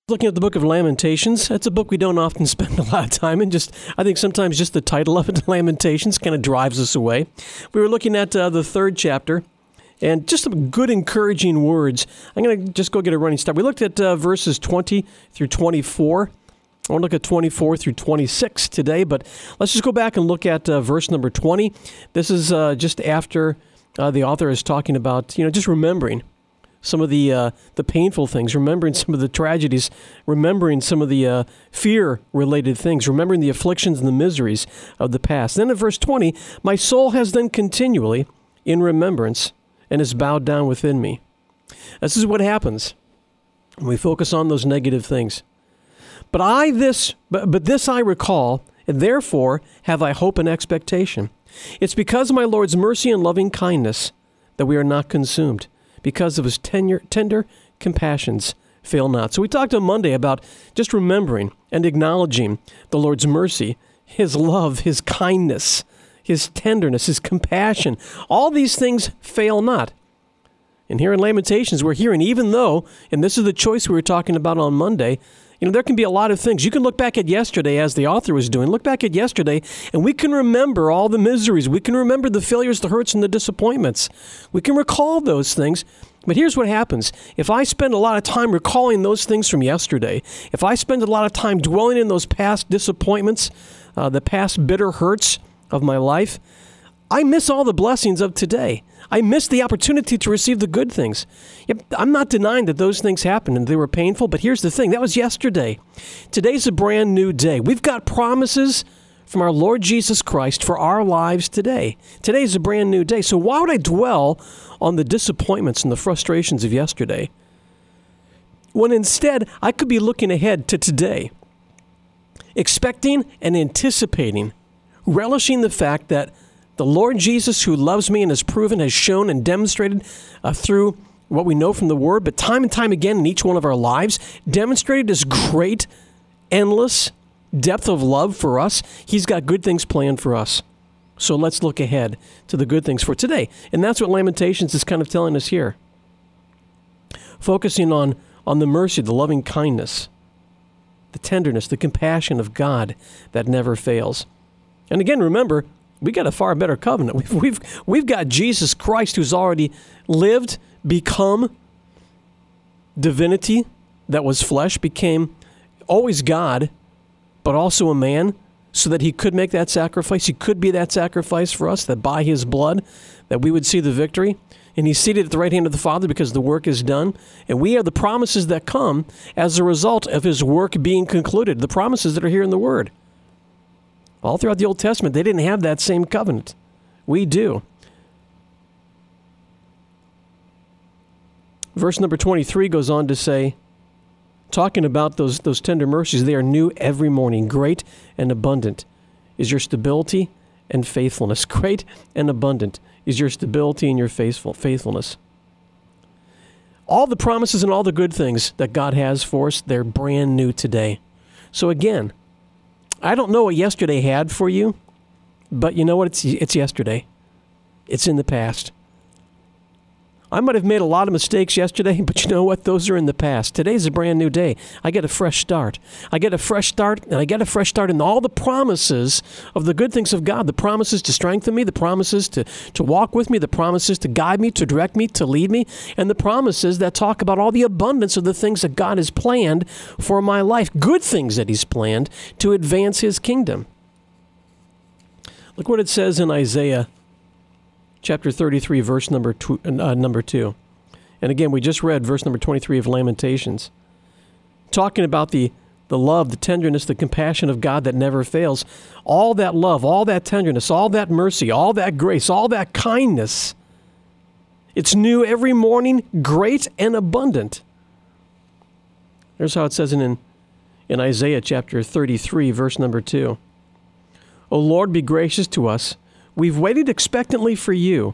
Looking at the book of Lamentations, it's a book we don't often spend a lot of time in. I think sometimes just the title of it, Lamentations, kind of drives us away. We were looking at the third chapter, and just some good encouraging words. I'm going to just go get a running start. We looked at verses 20 through 24. I want to look at 24 through 26 today, but let's just go back and look at verse number 20. This is just after the author is talking about, just remembering some of the painful things, remembering some of the tragedies, remembering some of the fear-related things, remembering the afflictions and the miseries of the past. Then in verse 20, my soul has then continually in remembrance and is bowed down within me. This is what happens when we focus on those negative things. But this I recall, and therefore have I hope and expectation. It's because of my Lord's mercy and loving kindness that we are not consumed, because of his tender compassions fail not. So we talked on Monday about just remembering and acknowledging the Lord's mercy, his love, his kindness, his tenderness, his compassion. All these things fail not. And here in Lamentations, we're hearing, even though, and this is the choice we were talking about on Monday, there can be a lot of things. You can look back at yesterday, as the author was doing. Look back at yesterday, and we can remember all the miseries. We can remember the failures, the hurts, and the disappointments. We can recall those things. But here's what happens. If I spend a lot of time recalling those things from yesterday, if I spend a lot of time dwelling in those past disappointments, the past bitter hurts of my life, I miss all the blessings of today. I miss the opportunity to receive the good things. Yep, I'm not denying that those things happened and they were painful, but here's the thing. That was yesterday. Today's a brand new day. We've got promises from our Lord Jesus Christ for our lives today. Today's a brand new day. So why would I dwell on the disappointments and the frustrations of yesterday when instead I could be looking ahead to today, expecting and anticipating, relishing the fact that the Lord Jesus, who loves me and has proven, has shown and demonstrated through what we know from the Word, but time and time again in each one of our lives, demonstrated His great, endless depth of love for us. He's got good things planned for us. So let's look ahead to the good things for today. And that's what Lamentations is kind of telling us here. Focusing on the mercy, the loving kindness, the tenderness, the compassion of God that never fails. And again, remember, we got a far better covenant. We've got Jesus Christ, who's already lived, become divinity that was flesh, became always God, but also a man, so that he could make that sacrifice. He could be that sacrifice for us, that by his blood, that we would see the victory. And he's seated at the right hand of the Father because the work is done. And we have the promises that come as a result of his work being concluded, the promises that are here in the Word. All throughout the Old Testament, they didn't have that same covenant. We do. Verse number 23 goes on to say, talking about those tender mercies, they are new every morning. Great and abundant is your stability and faithfulness. Great and abundant is your stability and your faithfulness. All the promises and all the good things that God has for us, they're brand new today. So again, I don't know what yesterday had for you, but you know what? It's yesterday. It's in the past. I might have made a lot of mistakes yesterday, but you know what? Those are in the past. Today's a brand new day. I get a fresh start. I get a fresh start, and I get a fresh start in all the promises of the good things of God, the promises to strengthen me, the promises to walk with me, the promises to guide me, to direct me, to lead me, and the promises that talk about all the abundance of the things that God has planned for my life, good things that he's planned to advance his kingdom. Look what it says in Isaiah chapter 33, verse number 2. And again, we just read verse number 23 of Lamentations, talking about the love, the tenderness, the compassion of God that never fails. All that love, all that tenderness, all that mercy, all that grace, all that kindness. It's new every morning, great and abundant. There's how it says in Isaiah chapter 33, verse number 2. O Lord, be gracious to us. We've waited expectantly for you.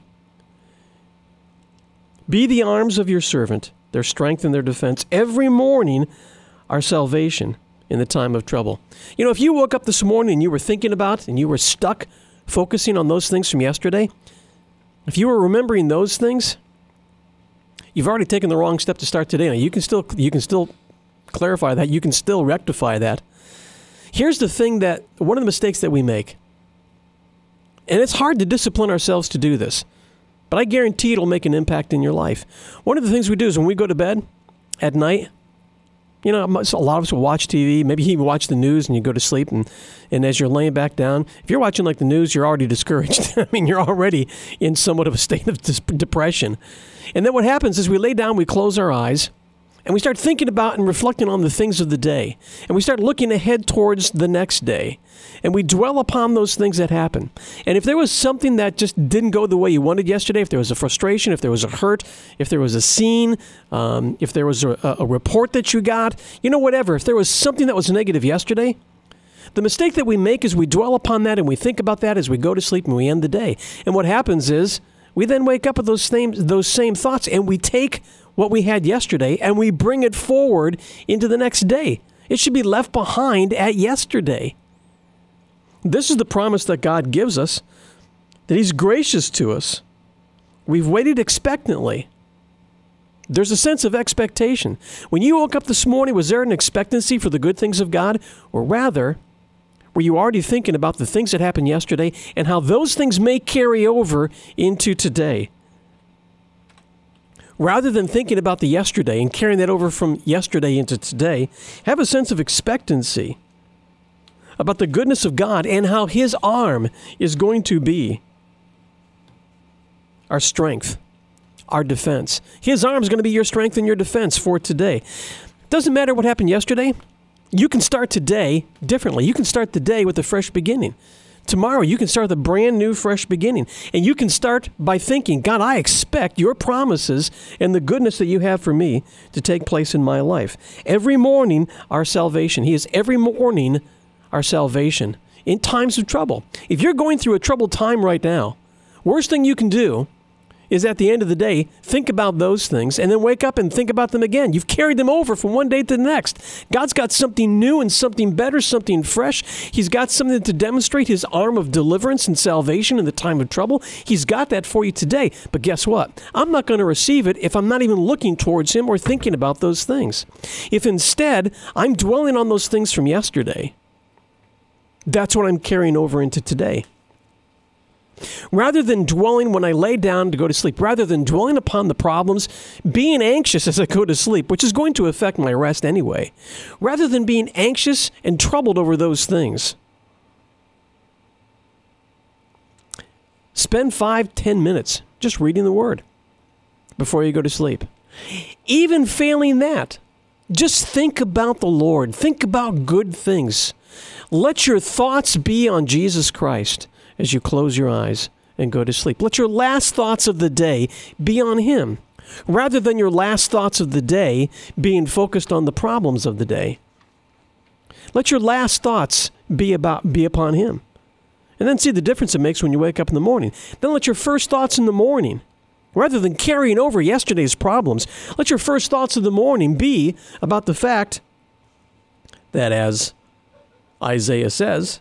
Be the arms of your servant, their strength and their defense, every morning our salvation in the time of trouble. If you woke up this morning and you were thinking about and you were stuck focusing on those things from yesterday, if you were remembering those things, you've already taken the wrong step to start today. Now, you can still clarify that. You can still rectify that. Here's the thing that, one of the mistakes that we make, and it's hard to discipline ourselves to do this, but I guarantee it'll make an impact in your life. One of the things we do is when we go to bed at night, a lot of us will watch TV. Maybe you even watch the news and you go to sleep. And as you're laying back down, if you're watching like the news, you're already discouraged. I mean, you're already in somewhat of a state of depression. And then what happens is we lay down, we close our eyes, and we start thinking about and reflecting on the things of the day. And we start looking ahead towards the next day. And we dwell upon those things that happen. And if there was something that just didn't go the way you wanted yesterday, if there was a frustration, if there was a hurt, if there was a scene, if there was a report that you got, whatever, if there was something that was negative yesterday, the mistake that we make is we dwell upon that and we think about that as we go to sleep and we end the day. And what happens is we then wake up with those same thoughts and we take what we had yesterday and we bring it forward into the next day. It should be left behind at yesterday. This is the promise that God gives us, that He's gracious to us. We've waited expectantly. There's a sense of expectation. When you woke up this morning, was there an expectancy for the good things of God? Or rather, were you already thinking about the things that happened yesterday and how those things may carry over into today? Rather than thinking about the yesterday and carrying that over from yesterday into today, have a sense of expectancy about the goodness of God and how His arm is going to be our strength, our defense. His arm is going to be your strength and your defense for today. Doesn't matter what happened yesterday. You can start today differently. You can start the day with a fresh beginning. Tomorrow, you can start with a brand new, fresh beginning. And you can start by thinking, God, I expect your promises and the goodness that you have for me to take place in my life. Every morning, our salvation. He is every morning our salvation in times of trouble. If you're going through a troubled time right now, worst thing you can do is at the end of the day, think about those things and then wake up and think about them again. You've carried them over from one day to the next. God's got something new and something better, something fresh. He's got something to demonstrate His arm of deliverance and salvation in the time of trouble. He's got that for you today. But guess what? I'm not going to receive it if I'm not even looking towards Him or thinking about those things. If instead I'm dwelling on those things from yesterday, that's what I'm carrying over into today. Rather than dwelling when I lay down to go to sleep, rather than dwelling upon the problems, being anxious as I go to sleep, which is going to affect my rest anyway, rather than being anxious and troubled over those things, spend 5-10 minutes just reading the Word before you go to sleep. Even failing that, just think about the Lord. Think about good things. Let your thoughts be on Jesus Christ as you close your eyes and go to sleep. Let your last thoughts of the day be on Him, rather than your last thoughts of the day being focused on the problems of the day. Let your last thoughts be upon Him. And then see the difference it makes when you wake up in the morning. Then let your first thoughts in the morning, rather than carrying over yesterday's problems, let your first thoughts of the morning be about the fact that, as Isaiah says,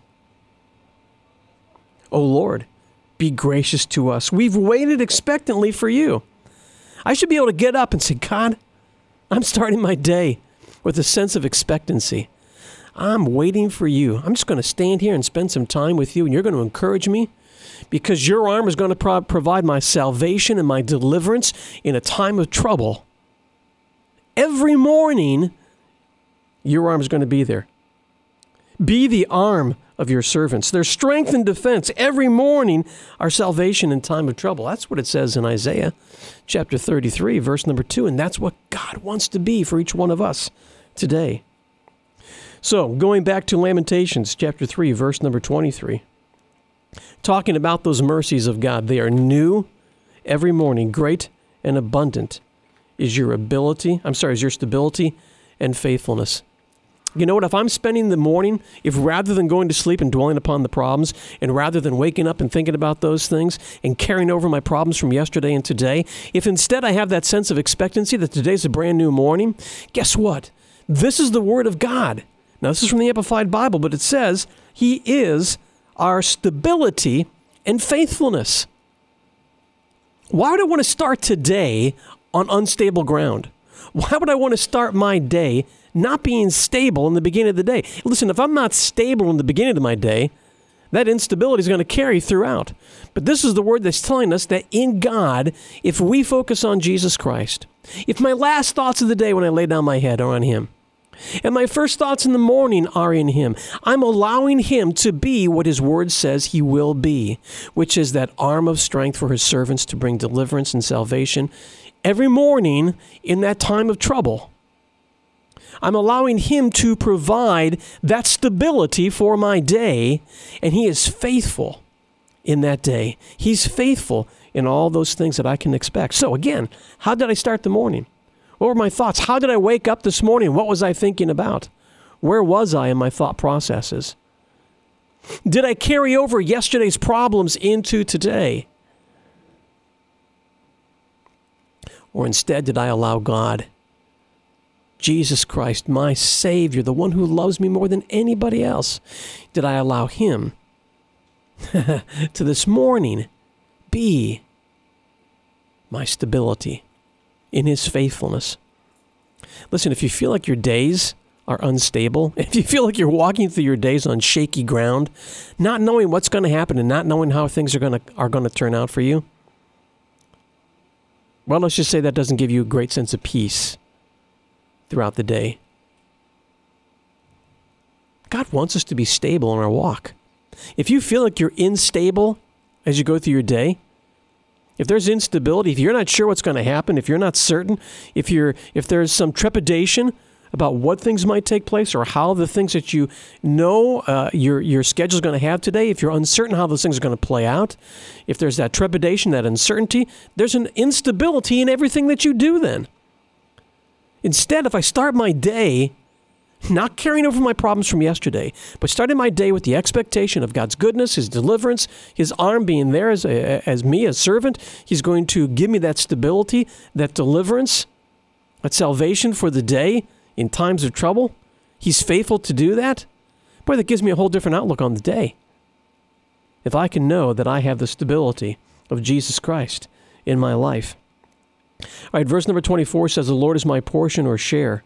"O Lord, be gracious to us. We've waited expectantly for you." I should be able to get up and say, God, I'm starting my day with a sense of expectancy. I'm waiting for you. I'm just going to stand here and spend some time with you, and you're going to encourage me because your arm is going to provide my salvation and my deliverance in a time of trouble. Every morning, your arm is going to be there. Be the arm of your servants. Their strength and defense every morning, our salvation in time of trouble. That's what it says in Isaiah chapter 33, verse number 2. And that's what God wants to be for each one of us today. So going back to Lamentations chapter 3, verse number 23, talking about those mercies of God. They are new every morning. Great and abundant is your stability and faithfulness. You know what? If I'm spending the morning, if rather than going to sleep and dwelling upon the problems, and rather than waking up and thinking about those things and carrying over my problems from yesterday and today, if instead I have that sense of expectancy that today's a brand new morning, guess what? This is the Word of God. Now, this is from the Amplified Bible, but it says He is our stability and faithfulness. Why would I want to start today on unstable ground? Why would I want to start my day not being stable in the beginning of the day. Listen, if I'm not stable in the beginning of my day, that instability is going to carry throughout. But this is the word that's telling us that in God, if we focus on Jesus Christ, if my last thoughts of the day when I lay down my head are on Him, and my first thoughts in the morning are in Him, I'm allowing Him to be what His word says He will be, which is that arm of strength for His servants to bring deliverance and salvation every morning in that time of trouble. I'm allowing Him to provide that stability for my day, and He is faithful in that day. He's faithful in all those things that I can expect. So again, how did I start the morning? What were my thoughts? How did I wake up this morning? What was I thinking about? Where was I in my thought processes? Did I carry over yesterday's problems into today? Or instead, did I allow God, Jesus Christ, my Savior, the one who loves me more than anybody else, did I allow Him to this morning be my stability in His faithfulness? Listen, if you feel like your days are unstable, if you feel like you're walking through your days on shaky ground, not knowing what's going to happen and not knowing how things are going to turn out for you, well, let's just say that doesn't give you a great sense of peace throughout the day. God wants us to be stable in our walk. If you feel like you're unstable as you go through your day, if there's instability, if you're not sure what's going to happen, if you're not certain, if there's some trepidation about what things might take place or how the things that you know your schedule is going to have today, if you're uncertain how those things are going to play out, if there's that trepidation, that uncertainty, there's an instability in everything that you do then. Instead, if I start my day not carrying over my problems from yesterday, but starting my day with the expectation of God's goodness, His deliverance, His arm being there as me, as servant, He's going to give me that stability, that deliverance, that salvation for the day in times of trouble. He's faithful to do that. Boy, that gives me a whole different outlook on the day. If I can know that I have the stability of Jesus Christ in my life. All right, verse number 24 says, "The Lord is my portion or share,"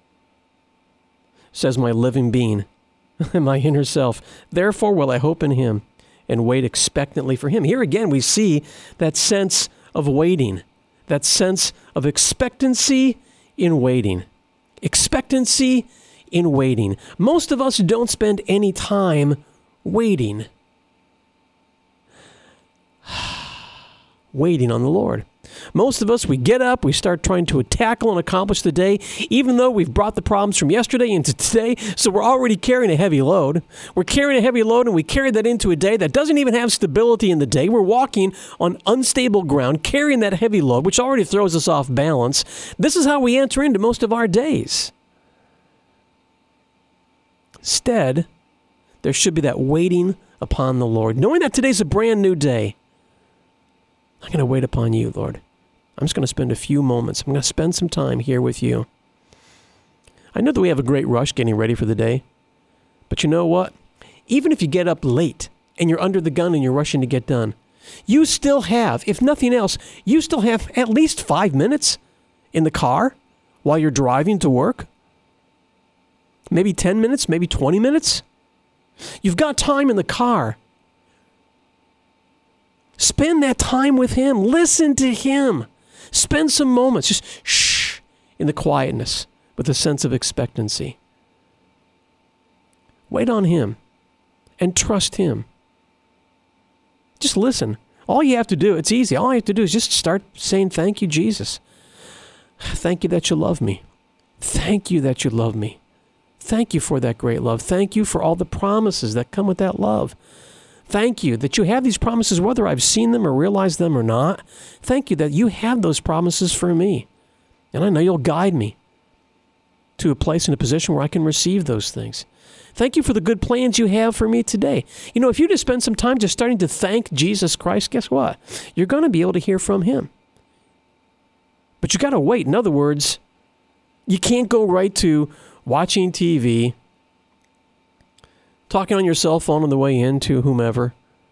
says my living being, my inner self. "Therefore will I hope in Him and wait expectantly for Him." Here again, we see that sense of waiting, that sense of expectancy in waiting. Expectancy in waiting. Most of us don't spend any time waiting. Waiting on the Lord. Most of us, we get up, we start trying to tackle and accomplish the day, even though we've brought the problems from yesterday into today, so we're already carrying a heavy load. We're carrying a heavy load, and we carry that into a day that doesn't even have stability in the day. We're walking on unstable ground, carrying that heavy load, which already throws us off balance. This is how we enter into most of our days. Instead, there should be that waiting upon the Lord, knowing that today's a brand new day. I'm going to wait upon You, Lord. I'm just going to spend a few moments. I'm going to spend some time here with You. I know that we have a great rush getting ready for the day, but you know what? Even if you get up late and you're under the gun and you're rushing to get done, you still have, if nothing else, you still have at least 5 minutes in the car while you're driving to work. Maybe 10 minutes, maybe 20 minutes. You've got time in the car. Spend that time with Him. Listen to Him. Spend some moments, just shh, in the quietness with a sense of expectancy. Wait on Him and trust Him. Just listen. All you have to do, it's easy. All you have to do is just start saying, "Thank You, Jesus. Thank You that You love me. Thank You that You love me. Thank You for that great love. Thank You for all the promises that come with that love. Thank You that You have these promises, whether I've seen them or realized them or not. Thank You that You have those promises for me. And I know You'll guide me to a place and a position where I can receive those things. Thank You for the good plans You have for me today." You know, if you just spend some time just starting to thank Jesus Christ, guess what? You're going to be able to hear from Him. But you got to wait. In other words, you can't go right to watching TV, talking on your cell phone on the way in to whomever.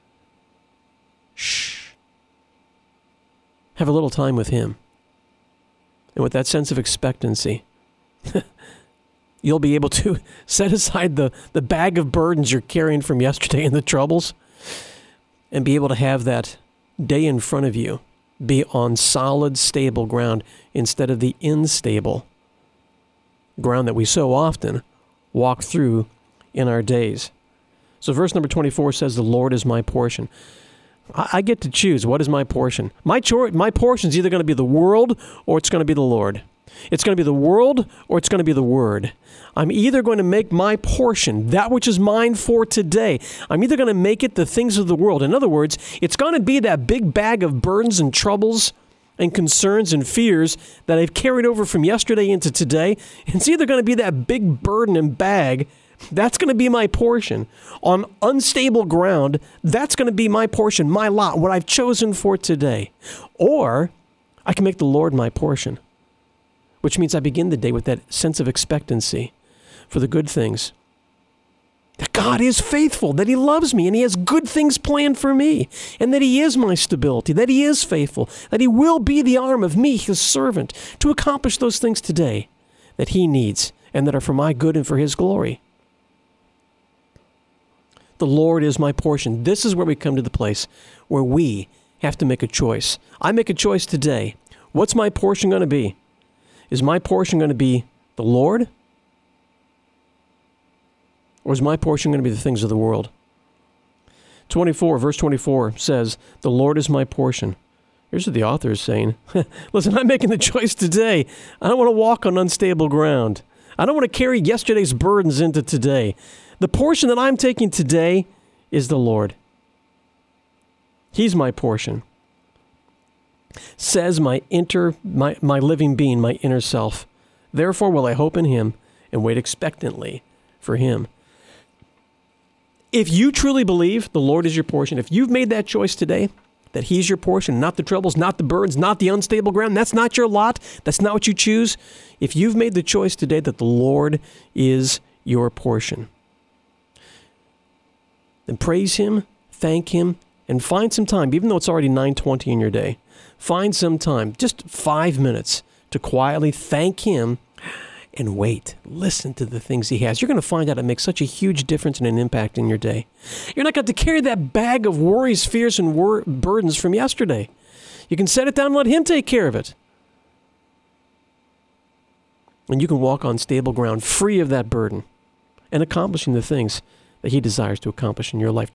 Shh. Have a little time with Him. And with that sense of expectancy, you'll be able to set aside the bag of burdens you're carrying from yesterday and the troubles, and be able to have that day in front of you be on solid, stable ground instead of the unstable ground that we so often walk through in our days. So verse number 24 says, the Lord is my portion. I get to choose. What is my portion? My portion is either going to be the world or it's going to be the Lord. It's going to be the world or it's going to be the Word. I'm either going to make my portion, that which is mine for today, I'm either going to make it the things of the world. In other words, it's going to be that big bag of burdens and troubles and concerns and fears that I've carried over from yesterday into today. It's either going to be that big burden and bag. That's going to be my portion. On unstable ground, that's going to be my portion, my lot, what I've chosen for today. Or I can make the Lord my portion, which means I begin the day with that sense of expectancy for the good things. That God is faithful, that He loves me, and He has good things planned for me, and that He is my stability, that He is faithful, that He will be the arm of me, His servant, to accomplish those things today that He needs and that are for my good and for His glory. The Lord is my portion. This is where we come to the place where we have to make a choice. I make a choice today. What's my portion going to be? Is my portion going to be the Lord? Or is my portion going to be the things of the world? Verse 24 says, the Lord is my portion. Here's what the author is saying. Listen, I'm making the choice today. I don't want to walk on unstable ground. I don't want to carry yesterday's burdens into today. The portion that I'm taking today is the Lord. He's my portion. Says my living being, my inner self. Therefore will I hope in Him and wait expectantly for Him. If you truly believe the Lord is your portion, if you've made that choice today, that He's your portion, not the troubles, not the burdens, not the unstable ground, that's not your lot, that's not what you choose. If you've made the choice today that the Lord is your portion, then praise Him, thank Him, and find some time, even though it's already 9:20 in your day, find some time, just 5 minutes, to quietly thank Him and wait. Listen to the things He has. You're going to find out it makes such a huge difference and an impact in your day. You're not going to carry that bag of worries, fears, and burdens from yesterday. You can set it down and let Him take care of it. And you can walk on stable ground, free of that burden, and accomplishing the things that He desires to accomplish in your life.